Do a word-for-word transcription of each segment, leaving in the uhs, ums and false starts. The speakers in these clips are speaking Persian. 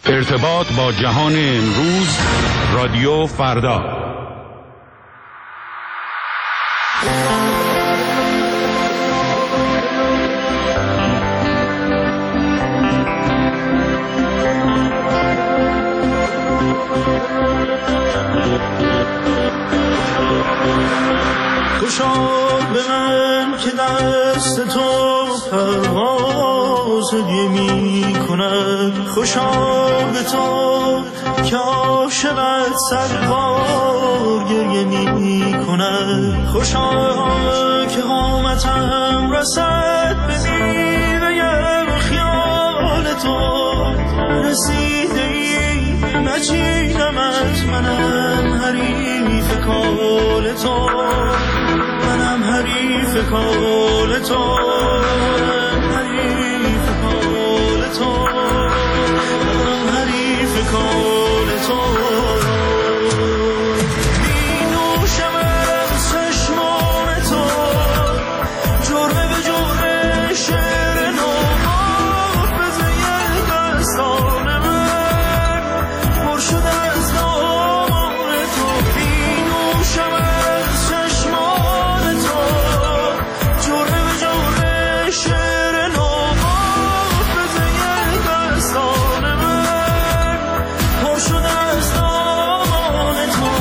ارتباط با جهان امروز، رادیو فردا. خوشا به من که دست تو پرواز هدیه می کند، خوشا به تو که عاشقت صدبار گریه می کند، خوشا که قامتم رسد به میوه خیال تو، رسیده ای نچیدمت، منم حریف کال تو، منم حریف کال تو، حریف کال تو، منم حریف کال تو. می نوشم از چشمان تو، جرعه به جرعه شعر نو، حافظه دستان من پر شده از نام تو. می نوشم از چشمان تو، جرعه به جرعه شعر نو، حافظه دستان من پر شده از نام تو.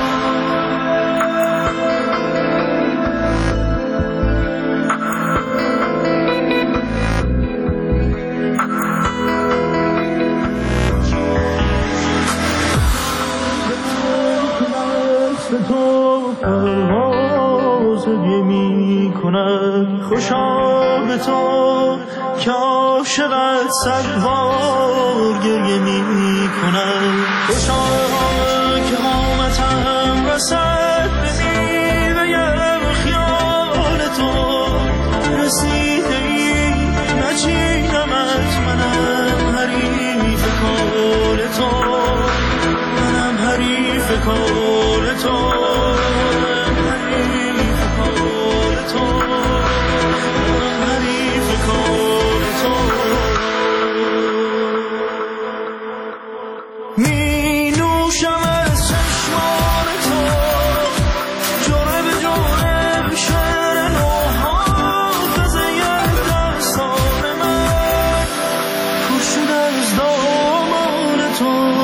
دست تو پرواز هدیه می کند، خوشا به تو که عاشقت صدبار گریه می کند، خوشا که قامتم رسد به میوه خیال تو، رسیده ای نچیدمت، منم حریف کال تو، منم حریف کال تو، حریف کال تو، منم حریف کال تو. می نوشم از چشمان تو، جرعه به جرعه شعر نو، حافظه دستان من پر شده از دامان تو.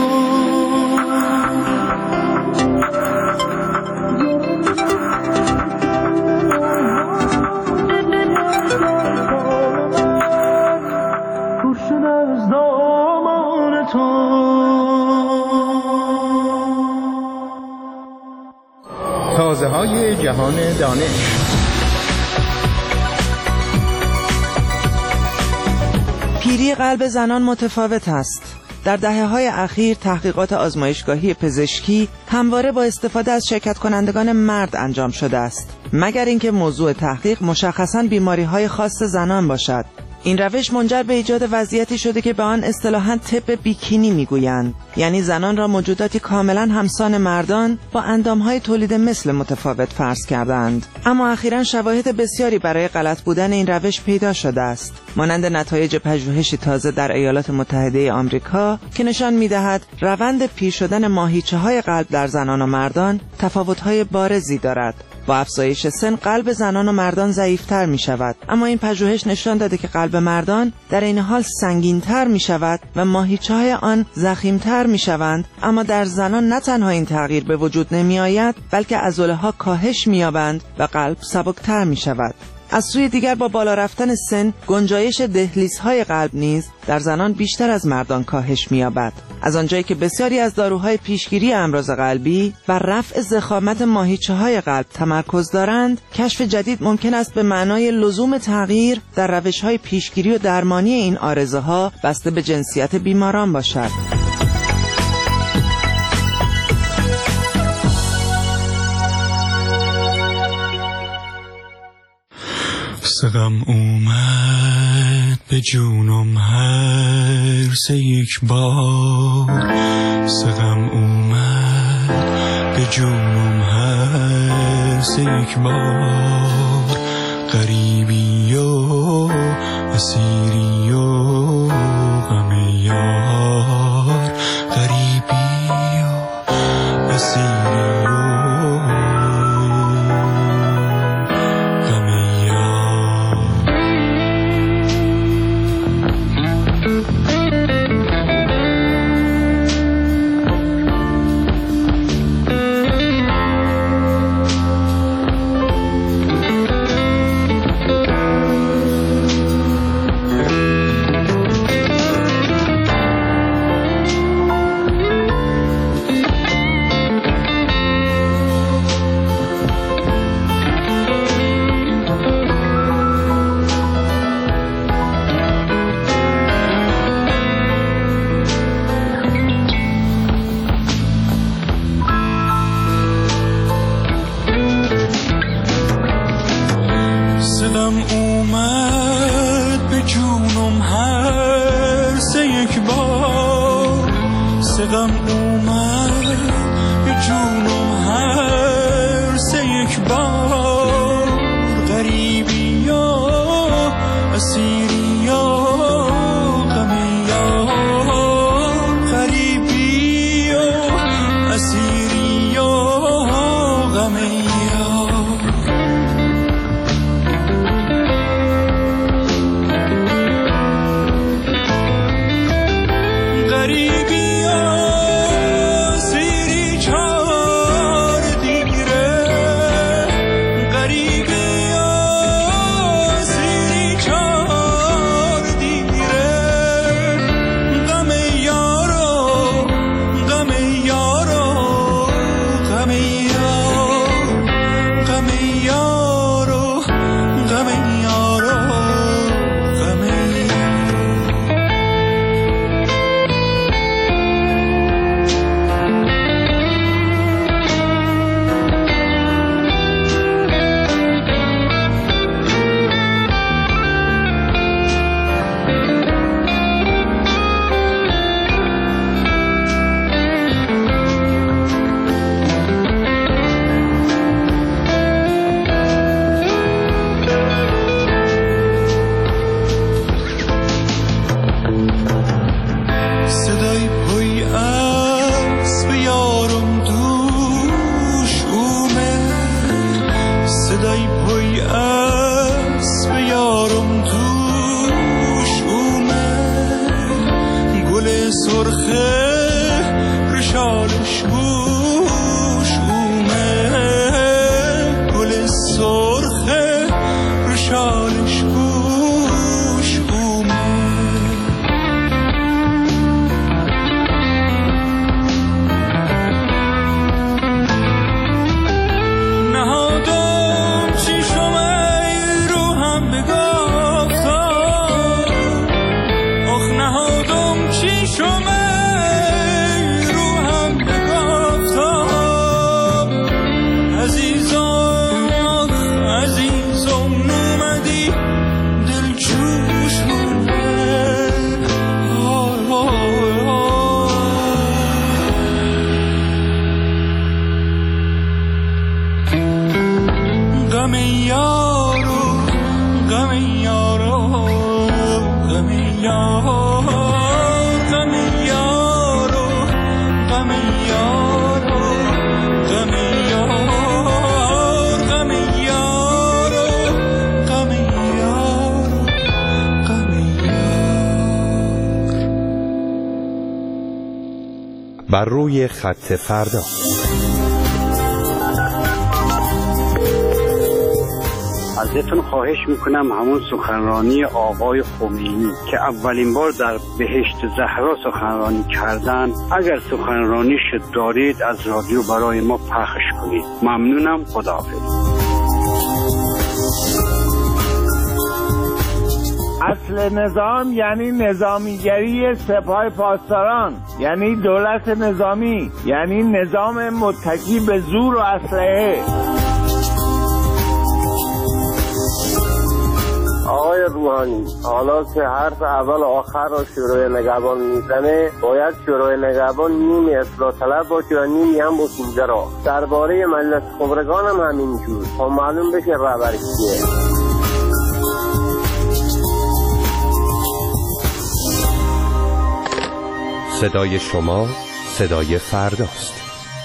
تازه های جهان دانش. پیری قلب زنان متفاوت است. در دهه‌های اخیر تحقیقات آزمایشگاهی پزشکی همواره با استفاده از شرکت کنندگان مرد انجام شده است، مگر اینکه موضوع تحقیق مشخصاً بیماری‌های خاص زنان باشد. این روش منجر به ایجاد وضعیتی شده که به آن اصطلاحاً طب بیکینی میگویند، یعنی زنان را موجوداتی کاملاً همسان مردان با اندامهای تولید مثل متفاوت فرض کردند. اما اخیراً شواهد بسیاری برای غلط بودن این روش پیدا شده است، مانند نتایج پژوهشی تازه در ایالات متحده آمریکا که نشان می‌دهد روند پیر شدن ماهیچه‌های قلب در زنان و مردان تفاوت‌های بارزی دارد. با افزایش سن قلب زنان و مردان ضعیف‌تر می‌شود، اما این پژوهش نشان داده که قلب مردان در این حال سنگین‌تر می‌شود و ماهیچه‌های آن ضخیم‌تر می‌شوند. اما در زنان نه تنها این تغییر به وجود نمی‌آید، بلکه عضله‌ها کاهش می‌یابند و قلب سبک‌تر می‌شود. از سوی دیگر با بالا رفتن سن گنجایش دهلیزهای قلب نیز در زنان بیشتر از مردان کاهش می‌یابد. از آنجایی که بسیاری از داروهای پیشگیری امراض قلبی بر رفع ضخامت ماهیچه‌های قلب تمرکز دارند، کشف جدید ممکن است به معنای لزوم تغییر در روش‌های پیشگیری و درمانی این عارضه‌ها بسته به جنسیت بیماران باشد. سقم اومد به جونم هر سه یک بار، سقم اومد به جونم هر سه یک بار، غریبی و اسیری و غم یار. غم اومد به جونم هر سه یک بار، غریبی یا اسیری یا غم یار، غریبی یا اسیری یا غم یار. غریبی بر روی خط فردا. ازتون خواهش میکنم همون سخنرانی آقای خمینی که اولین بار در بهشت زهرا سخنرانی کردن، اگر سخنرانیش دارید از رادیو برای ما پخش کنید. ممنونم. خداحافظ. اصل نظام یعنی نظامیگری سپاه پاسداران، یعنی دولت نظامی، یعنی نظام متکی به زور و اسلحه. آقای روحانی، حالا که حرف اول و آخر را شورای نگهبان میزنه، باید شورای نگهبان نیمی اصلاح طلب باشه و نیمی هم بسیجرا. درباره مجلس خبرگان هم همینجور، تا معلوم بشه رهبر کیه. صدای شما صدای فرداست.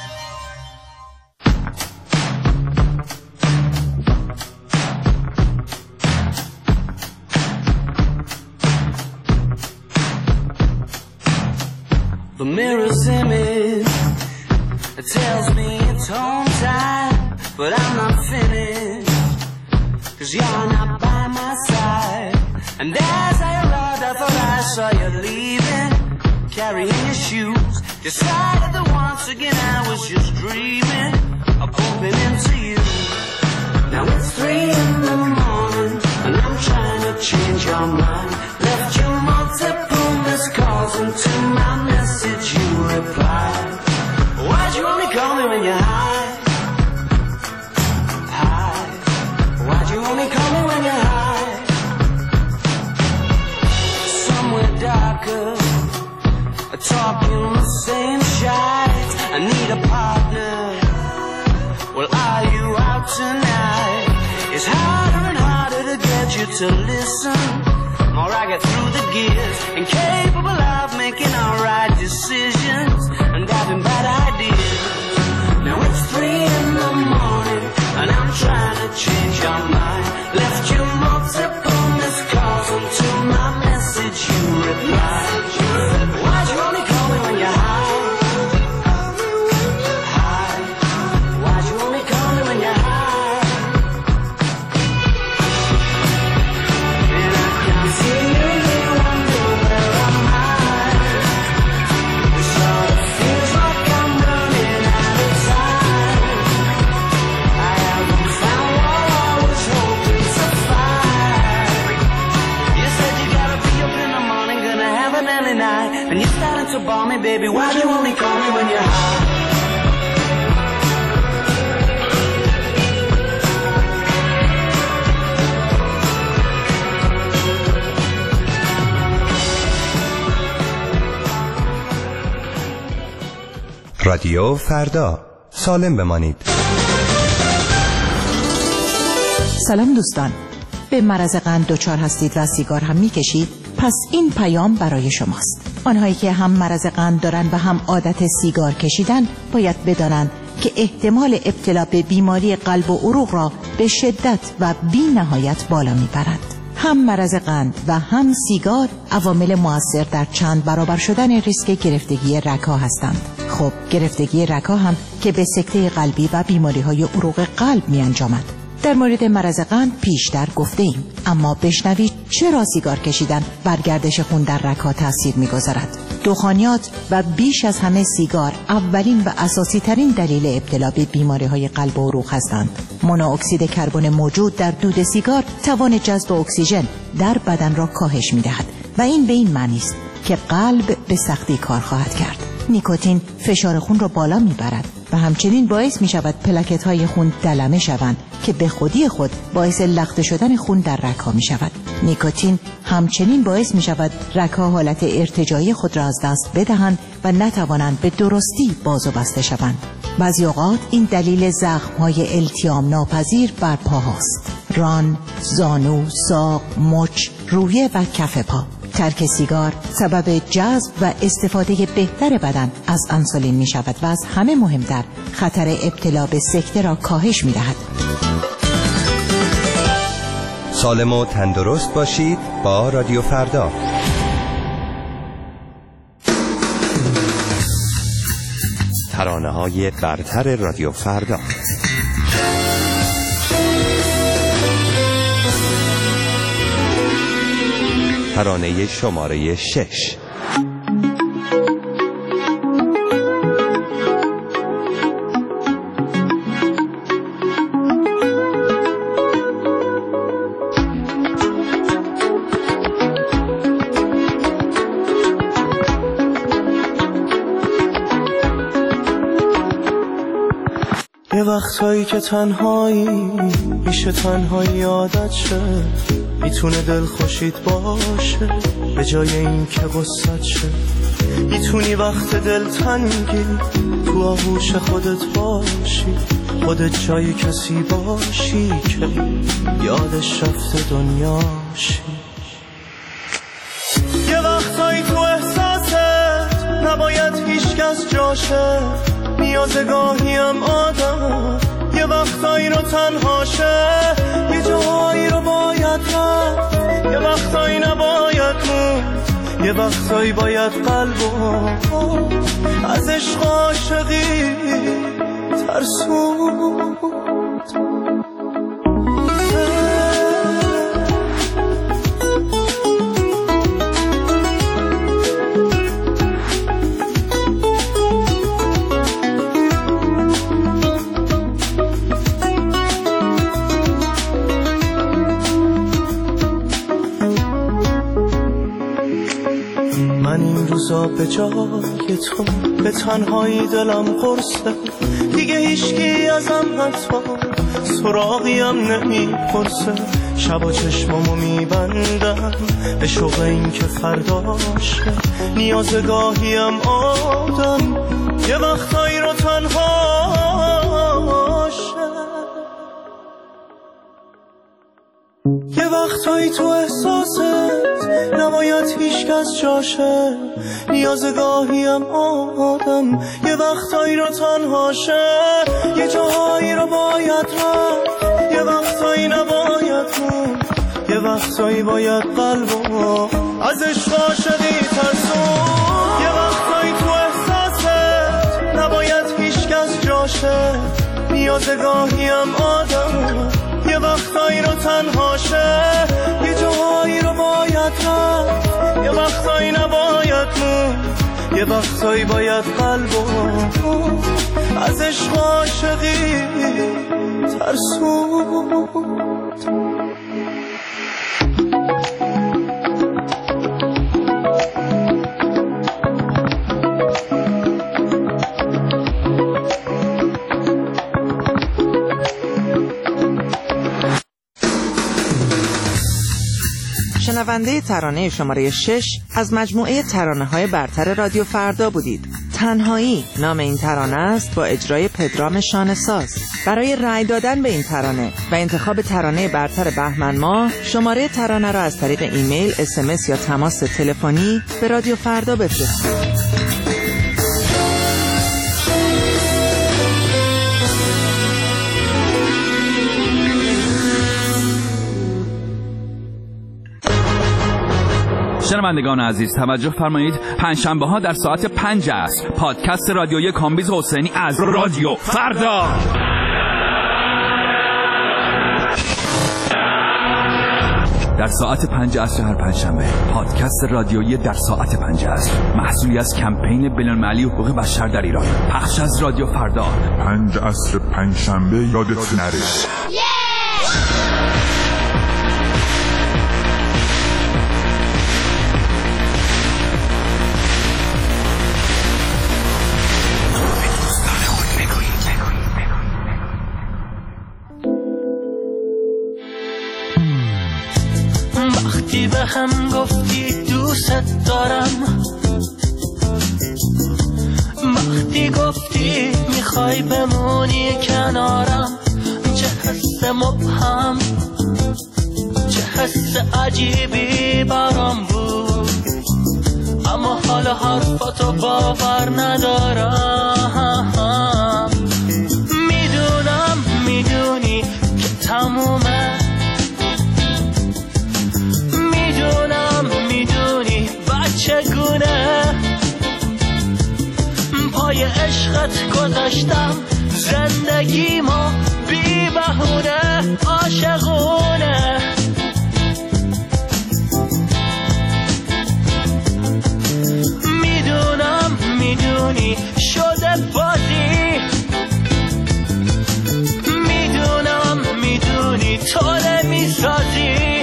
The mirror's image, it tells me it's home time, but I'm not finished, 'cause you're not by my side. And as I arrived, I thought I saw you leaving, carrying your shoes, decided that once again I was just dreaming of bumping into you. Now it's three in the morning, and I'm trying to change your mind. Left you multiple missed calls, and to my message you replied. Why'd you only call me when you're high? High. Why'd you only call me when you're high? Somewhere darker, talking the same shit. I need a partner. Well, are you out tonight? It's harder and harder to get you to listen. More I get through the gears, incapable of making all right decisions and having bad ideas. Now it's three in the morning and I'm trying to change your mind. Left you multiple missed calls until my message you replied. Why'd you only call me when you're high? High. Why'd you only call me when you're high? And I can't see you, you wonder where am I? It sort of feels like I'm running out of time. I haven't found what I was hoping to find. You said you gotta be up in the morning, gonna have an early night, and you're starting to bore me, baby. Why'd you only call me when you're high? رادیو فردا، سالم بمانید. سلام دوستان، به مرض قند دچار هستید و سیگار هم میکشید؟ پس این پیام برای شماست. آنهایی که هم مرض قند دارن و هم عادت سیگار کشیدن باید بدانند که احتمال ابتلا به بیماری قلب و عروق را به شدت و بی نهایت بالا میبرد. هم مرض قند و هم سیگار عوامل مؤثر در چند برابر شدن ریسک گرفتگی رگ‌ها هستند. خب گرفتگی رگ‌ها هم که به سکته قلبی و بیماری‌های عروق قلب می‌انجامد. در مورد مرض قند پیشتر گفته ایم، اما بشنوید چرا سیگار کشیدن بر گردش خون در رگ‌ها تاثیر می‌گذارد. دخانیات و بیش از همه سیگار اولین و اساسی ترین دلیل ابتلا به بیماری‌های قلب و عروق هستند. مونوکسید کربن موجود در دود سیگار توان جذب اکسیژن در بدن را کاهش می‌دهد و این به این معنی است که قلب به سختی کار خواهد کرد. نیکوتین فشار خون را بالا می‌برد و همچنین باعث می‌شود پلاکت‌های خون دلمه شوند که به خودی خود باعث لخته شدن خون در رگ‌ها می‌شود. نیکوتین همچنین باعث می‌شود رگ‌ها حالت ارتجاعی خود را از دست بدهند و نتوانند به درستی باز و بسته شوند. بعضی اوقات این دلیل زخم‌های التیام ناپذیر بر پاهاست. ران، زانو، ساق، مچ، رویه و کف پا. ترک سیگار سبب جذب و استفاده بهتر بدن از انسولین می شود و از همه مهمتر خطر ابتلا به سکته را کاهش می دهد. سالم و تندرست باشید با رادیو فردا. ترانه های برتر رادیو فردا. ترانه شماره شش. یه وقتایی که تنهایی میشه تنهایی عادت شه، میتونه دل خوشید باشه به جای این که غصت شه. میتونی وقت دل تنگی تو آغوش خودت باشی، خودت جای کسی باشی که یادش رفته دنیاشی. یه وقتایی تو احساست نباید هیچ کس جاشه، نیاز گاهی هم آدم یه وقتایی رو تنهاشه، یه جاهایی رو باید رفت، یه وقتایی نباید موند، یه وقتایی باید قلبو از عشق عاشقی ترسوند. من این روزا به جای تو به تنهایی دلم قرصه، دیگه هیچکی ازم حتی سراغیم نمیپرسه، شبا چشمامو میبندم به شوق این که فرداشه. نیازگاهیم آدم یه وقتایی رو تنهاشه، یه وقتایی تو احساست نباید هیچ کس جاشه. نیازگاهیم آدم یه وقتایی رو تنهاشه، یه جاهایی رو باید رفت، یه وقتایی نباید مون، یه وقتایی باید قلبو از عشق عاشقی ترسون. یه وقتایی تو احساست نباید هیچ کس جاشه. نیازگاهیم آدم یه وقتایی رو تنهاشه، یه جاهایی رو باید رفت، یه وقتایی نباید مون، یه وقتایی باید قلبو از عشق عاشقی ترسون. شنونده ترانه شماره شش از مجموعه ترانه‌های برتر رادیو فردا بودید. تنهایی نام این ترانه است با اجرای پدرام شانه‌ساز. برای رأی دادن به این ترانه و انتخاب ترانه برتر بهمن ماه شماره ترانه را از طریق ایمیل، اس ام اس یا تماس تلفنی به رادیو فردا بفرستید. شنوندگان عزیز توجه فرمایید، پنجشنبه ها در ساعت پنج عصر پادکست رادیویی کامبیز حسینی از رادیو فردا. در ساعت پنج عصر هر پنجشنبه پادکست رادیویی در ساعت پنج عصر محصولی از کمپین بین‌المللی حقوق بشر در ایران، پخش از رادیو فردا. پنج عصر پنجشنبه یادت نره. وقتی به هم گفتی دوست دارم، وقتی گفتی میخوای بمونی کنارم، چه حس مبهم، چه حس عجیبی برام بود، اما حالا حرفاتو باور ندارم. میدونم میدونی که تمومه، چگونه پای عشقت گذاشتم زندگیمو بی بهونه عاشقونه. میدونم میدونی شده بازی، میدونم میدونی تو نمیسازی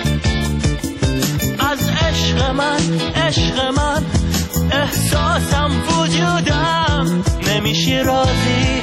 از عشق من، عشق من احساسم وجودم نمیشی راضی.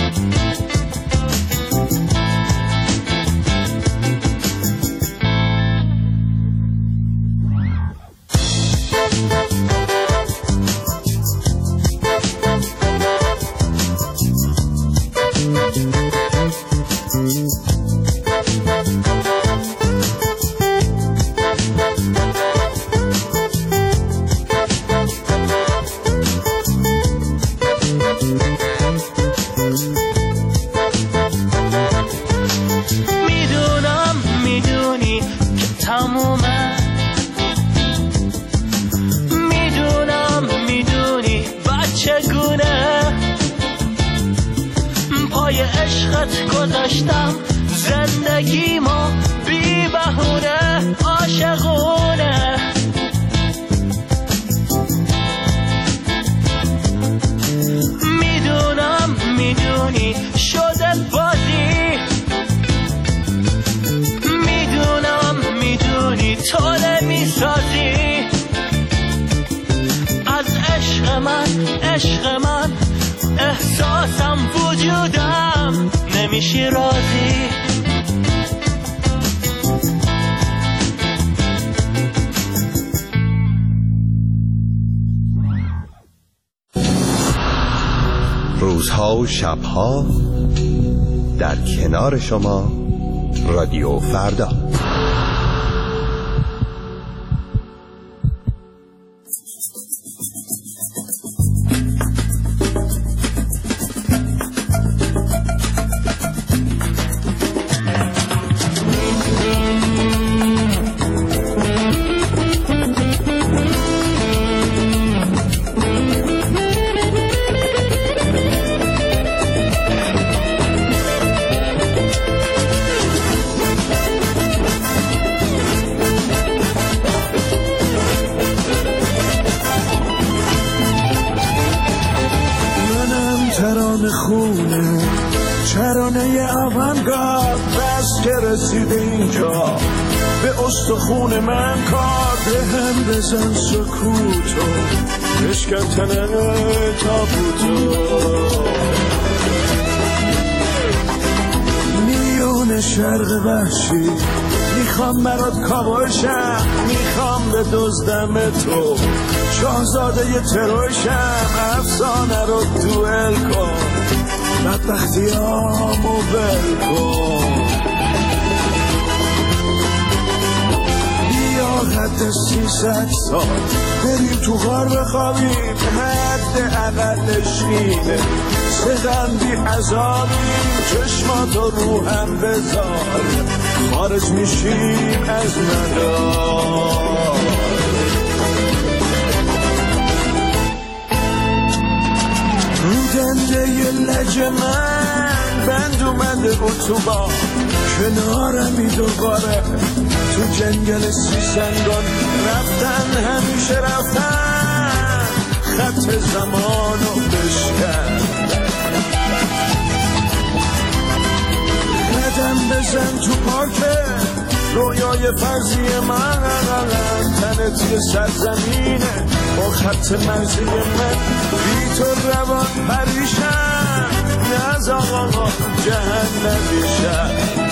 گذاشتم زندگیمو بی بهونه عاشقونه. میدونم میدونی شده بازی، میدونم میدونی تو نمیسازی از عشق من، عشق من احساسم وجودم نمی میشی راضی. روزها و شبها در کنار شما رادیو فردا. خون من کار به هم بزن سکوتو بشکن تنه تابوتو. میون شرق وحشی میخوام برات کابوشم، میخوام به دزدم تو شاهزاده ی تروشم. افسانه رو دوئل کن بدبختیامو بل کن. حد سیصد سال بریم تو غار بخوابیم، حد اقلش اینه سغندی عذابیم. چشماتو رو هم بذار خارج میشیم از مدار. رو دنده ی لج من بند اومده اتوبان، کنارمی دوباره تو جنگل سیسنگان. رفتن همیشه رفتن خط زمانو بشکن. قدم بزن تو پارک رویای فرضی من، تنت یه سرزمینه با خط مرزی من. بی تو روان پریشم نز آقا جهنمیشم.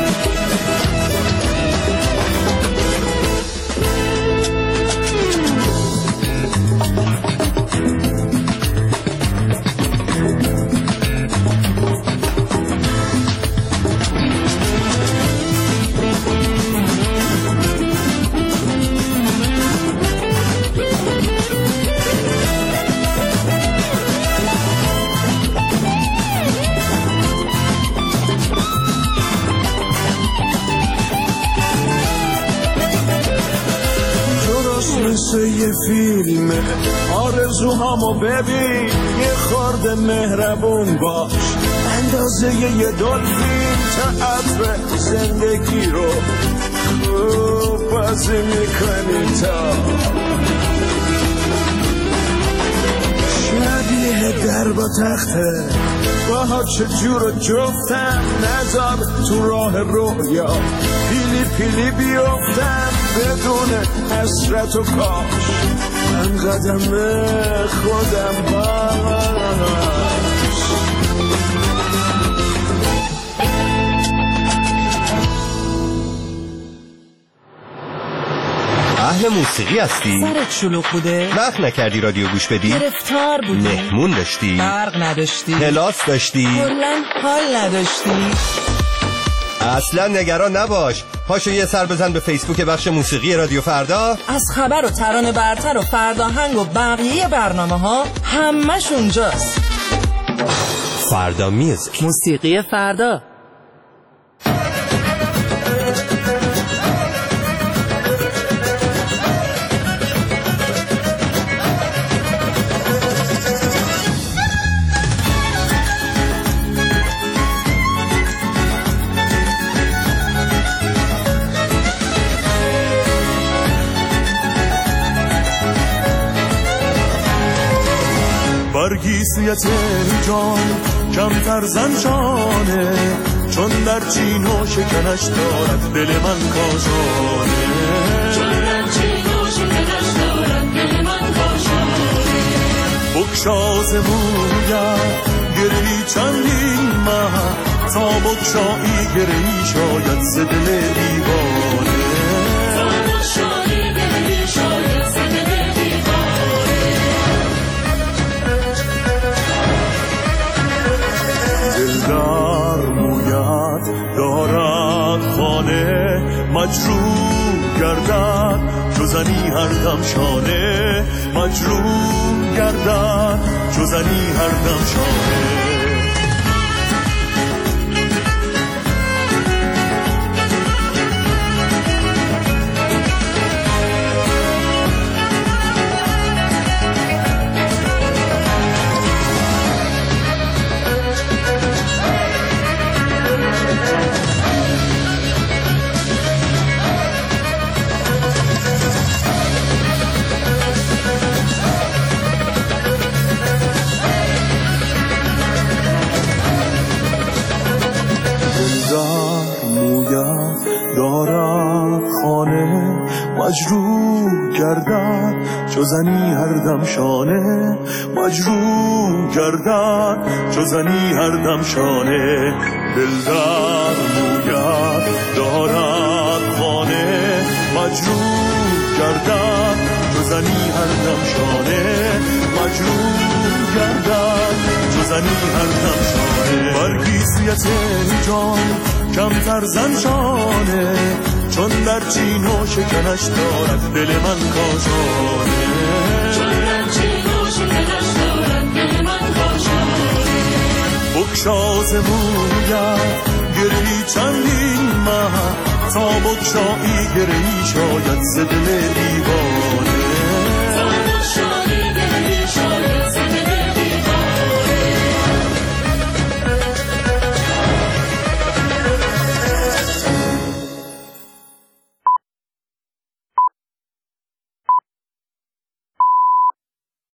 مثل یه فیلمه آرزوهامو ببین، یه خورده مهربون باش اندازه یه دلفین. تعطر زندگی رو خوب بازی میکنی تا شبیه در با تخته باها چجور جفتم. نذار تو راه رویا پیلی پیلی بیفتم بدون حسرت و کاش من قدم خودم باش. اهل موسیقی هستی؟ سرت شلوغ بوده؟ وقت نکردی رادیو گوش بدی؟ گرفتار بودی؟ مهمون داشتی؟ برق نداشتی؟ کلاس داشتی؟ کلاً حال نداشتی؟ اصلا نگران نباش، پاشو یه سر بزن به فیسبوک بخش موسیقی رادیو فردا. از خبر و ترانه برتر و فرداهنگ و بقیه برنامه ها همش اونجاست. فردا میوزیک، موسیقی فردا. برگیسیت جان کمتر زنجانه، چون در چین و شکنش دارد دل من کاشانه. چون در چین و شکنش دارد دل من کاشانه. بکشاز مویم گرهی چندین ماه تا بکشایی گرهی شاید ز دل دیوانه تا بکشایی گرهی شاید ز دل دیوانه دلدار موید دارد خانه مجروح گردد جزنی هر دم شانه مجروح گردد جزنی هر دم شانه مجروح گردد جزنی هر دم شانه مجروح گردد جزنی هر دم شانه دلدار موید دارد خانه مجروح گردد جزنی هر دم شانه مجروح گردد جزنی هر دم شانه برگیسیت جان کمتر زن شانه چون در چین و شکنش دارد دل من کاشانه چون در چین و شکنش دارد دل من کاشانه بکشاز موید گرهی چندین ماه تا بکشایی گرهی شاید ز دل دیوانه